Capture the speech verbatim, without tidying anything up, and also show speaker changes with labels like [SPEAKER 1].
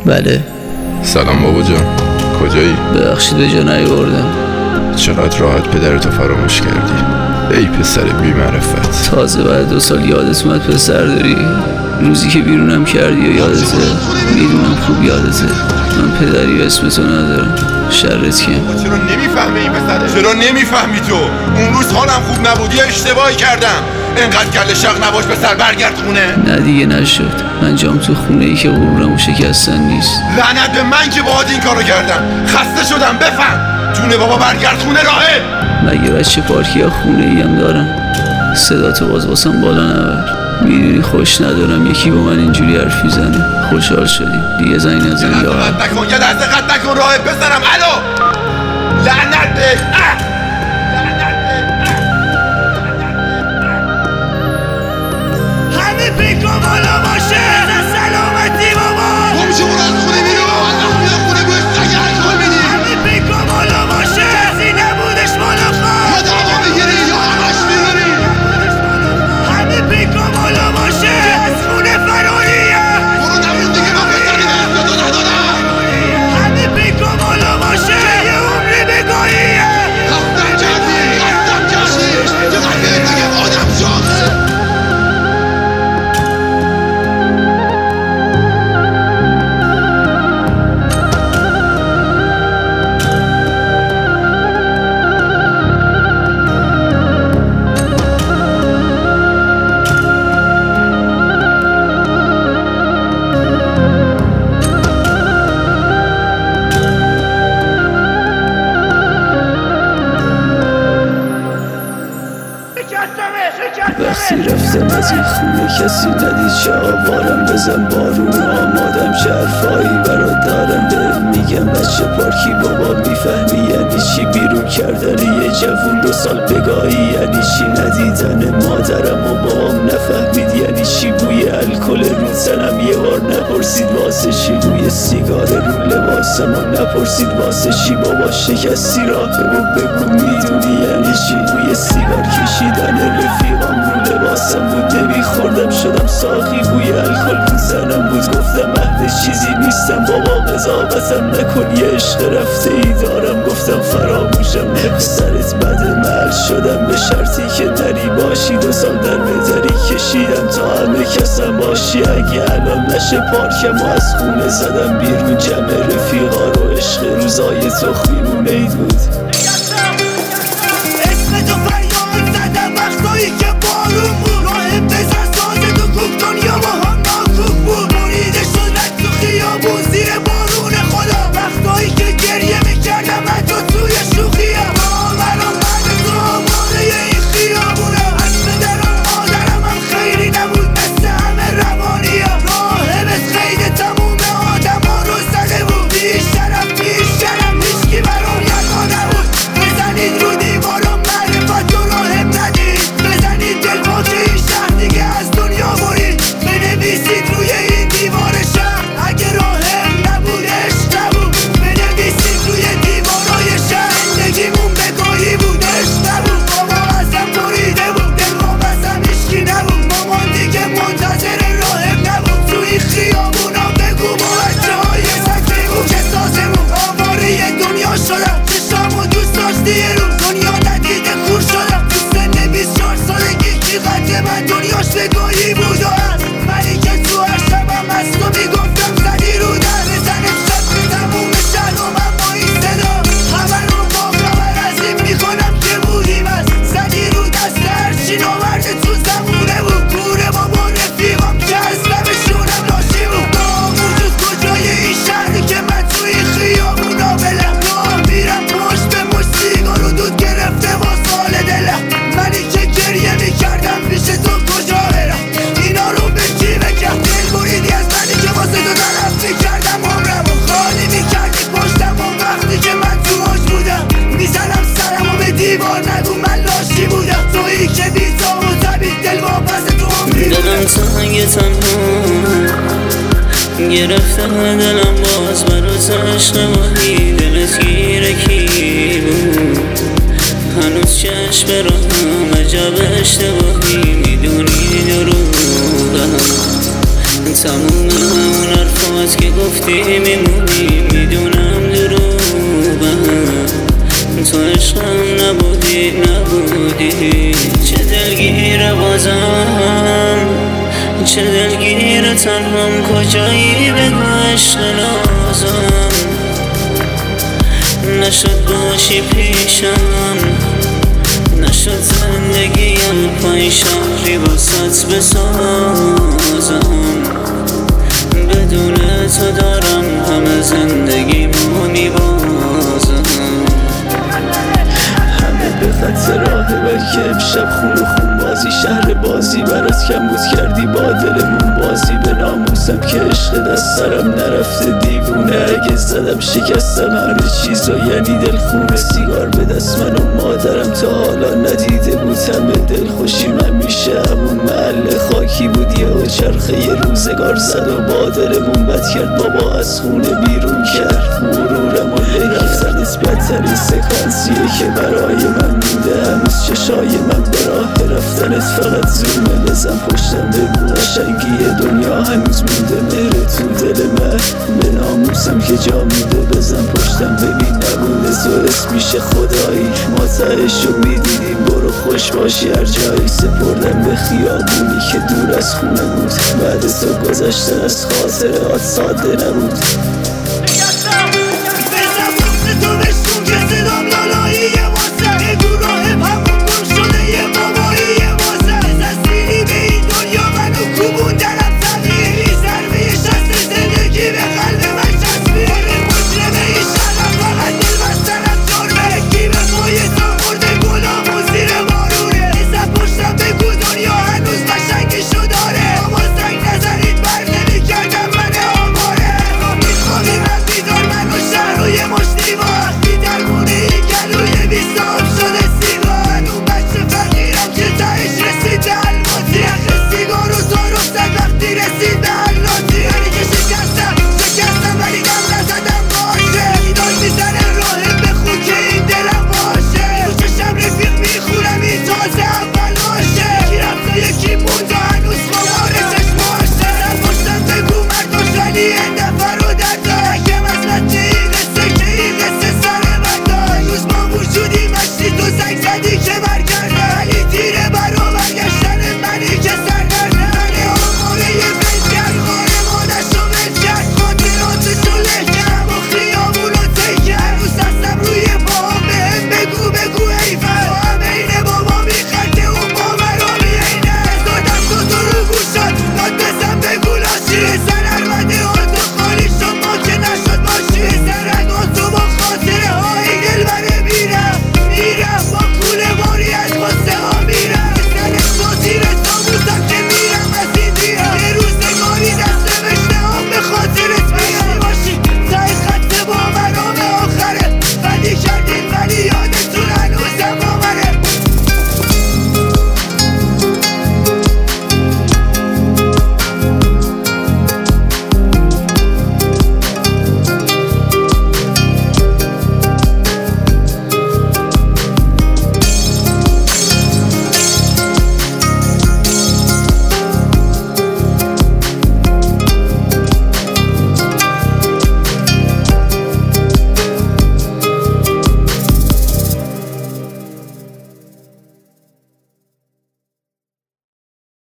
[SPEAKER 1] بله.
[SPEAKER 2] سلام بابا جان، کجایی؟
[SPEAKER 1] ببخشید به جا نیاوردم.
[SPEAKER 2] چقدر راحت پدرتو فراموش کردی. ای پسر بی معرفت.
[SPEAKER 1] تازه بعد دو سال یادت اومد پسر داری؟ روزی که بیرونم کردی و یادته؟ میدونم خوب یادته. من پدری و اسم تو ندارم. شرت کم.
[SPEAKER 3] چرا نمیفهمی این پسره؟ چرا نمیفهمی تو؟ اون روز حالم خوب نبود، یه اشتباهی کردم. انقدر کل شق نباش پسر، برگرد خونه.
[SPEAKER 1] نه دیگه نشد. من جام تو خونه ای که غرورمو شکستن نیست.
[SPEAKER 3] لعنت به من که باهات این کارو کردم. خسته شدم، بفهم. جون بابا برگرد خونه راهه.
[SPEAKER 1] مگه بچه پارکی یا خونه ای هم دارم؟ صدا تو باز واسم بالا نبر. میدونی خوش ندارم یکی با من اینجوری حرف میزنه. خوشحال شدیم دیگه زنگ نزن یا
[SPEAKER 3] قد نکن، یه دسته قد نکن راهه پسرم. الو لعنت به
[SPEAKER 4] همه پیکو بالا باشه. سلامتی بابا
[SPEAKER 3] گم شو برو از خونه بیرون. الله میاد خونه بوی سگ الکل میدی.
[SPEAKER 4] همه پیکو بالا باشه. کسی نبودش بالا خواه.
[SPEAKER 3] یا دعوا میگیری یا همش میبری.
[SPEAKER 4] همه پیکو بالا باشه. از خونه فراریه.
[SPEAKER 3] برو نمون دیگه، من پسری به اسم تو ندارم.
[SPEAKER 4] همه پیکو بالا باشه. یه عمری بگاهیه.
[SPEAKER 3] رفتم کردی رفتم کردی چقدر بهت بگم آدم شد.
[SPEAKER 1] وقتی رفتم از این خونه کسی ندید چه آوارم بزن بارون آمادم چه حرفایی برات دارم به میگم بچه پارکی بابا میفهمی یعنی چی بیرون کردن یه جوون دو سال بگاهی یعنی چی ندیدن مادرم و بابام نفهمید یعنی چی بوی الکل رو تنم یه بار نپرسید واسه چی بوی سیگار رو لباسم و نپرسید واسه چی بابا شکستی راهمو بگو میدونی یعنی چی بوی سیگار کشیدن رفیقام رو لباسم بود نمیخوردم شدم ساقی بوی الکل رو زنم بود گفتم اهل چیزی نیستم بابا قضاوتم نکن یه عشق رفته ای دارم گفتم فراموشم نکن سرت بد مل شدم به شرطی که نری باشی دو سال در بدری کشیدم تا همه کسم باشی اگه الان نشه پارکم و از خونه زدم بیرون جمع رفیقا رو عشق روزای تخمیمونه ای بود.
[SPEAKER 4] اسم تو فریاد زدم وقتایی که بارون بود. راه بزن سازه تو کوک دنیا با هم ناکوک بود. بریده شد رد تو خیابون زیر بارون خدا. وقتایی که گریه میکردم حتی توی شوخیم. برام بعد تو آماده این خیابونم. از پدرم مادرم هم خیلی نبود مثل همه روانیم. راهبت خیلی تموم آدم ها رو زده بود. بیشترم بیشترم هیچکی برام یکا نبود. بزنید رو دیوارم معرفت و راهم ندید. بزنید دل پاک این شهر دیگه از دنیا برید. بنویسید روی این دیوار شهر اگه راهم نبود عشق نبود. بنویسید روی دیوارای شهر زندگیمون بگاهی بود عشق نبود. بابا ازم بریده بود دل واسم هیچکی نبود. مامان دیگه منتظر راهم نبود. توی خیابونا بگو با بچه های سکی بود که سازمون آواره دنیا شدم. چشامو دوست داشتی یه رو دنیا ندیده خور شدم. تو سن بیست و چهار سالگی کی قدر من دنیاش بگاهی بود و هست. منی که تو هر شبم از تو میگفتم زدی رو در. بزنم شب به تموم شهر و من با این صدا همه رو با خبر از این میکنم که بودیم از. زدی رو دست هرچی ناورده تو زمونه بود. کوره بابا رفیقم که از لبشونم لاشی بود. ناموجود کجای این شهری که من توی خیابونا بلم راه میرم پشت به مش سیگار و دود گرفته با سال دلم. منی که گریه میکردم پیش تو کجا برم. اینا رو به چی بگم دل بریدی از منی که واسه تو طرف میکردم عمرم و خالی میکردی پشتم و وقتی که من تو موج بودم. میزنم سرم و به دیوار نگو من لاشی بودم. تویی که بیتا و طبیع دل واپس تو عمری بودم.
[SPEAKER 5] دلم تنگ تنها گرفته دلم باز برات عشق ماهی. دلت گیره کی بود هنوز چشم راهم عجب اشتباهی. میدونی دروغم تموم همون حرفا بهت که گفتی میمونی، میدونم دروغم، تو عشقم نبودی نبودی. چه دلگیره بازم، چه دلگیره تنهام، کجایی بگو عشق نازم. نشد باشی پیشم، نشد زندگیم پای شهری واسط بسازم. بدون تو دارم همه زندگیمو میبازم.
[SPEAKER 1] همه به خط راهه بلکه امشب خون و خون بازی، شهر بازی برات کم بود کردی با دلمون بازی. به ناموسم که عشق دست سرم نرفته دیوونه، اگه زدم شکستم همه چیزا یعنی دل خونه. سیگار به دست من و مادرم تا حالا ندیده بود همه دل خوشیم، همیشه همون محل خاکی بود. یه چرخه یه روزگار زد و با دلمون بد کرد، بابا از خونه بیرون کرد. مرورم و لی رفتنت بدترین سکانسیه که برای من مونده، هنوز چشای من به راه رفتنت فقط زومه. بزن پشتم بگو قشنگی دنیا هنوز مونده، مهر تو دل من به ناموسم که جا مونده. بزن پشتم ببین نبوده تو اسمیشه خدایی، ما تهشو میدیدیم. برو خوش باشی هر جایی، سپردم به خیابونی که دور از خونه بود. بعد تو گذشتن از خاطرات ساده نبود.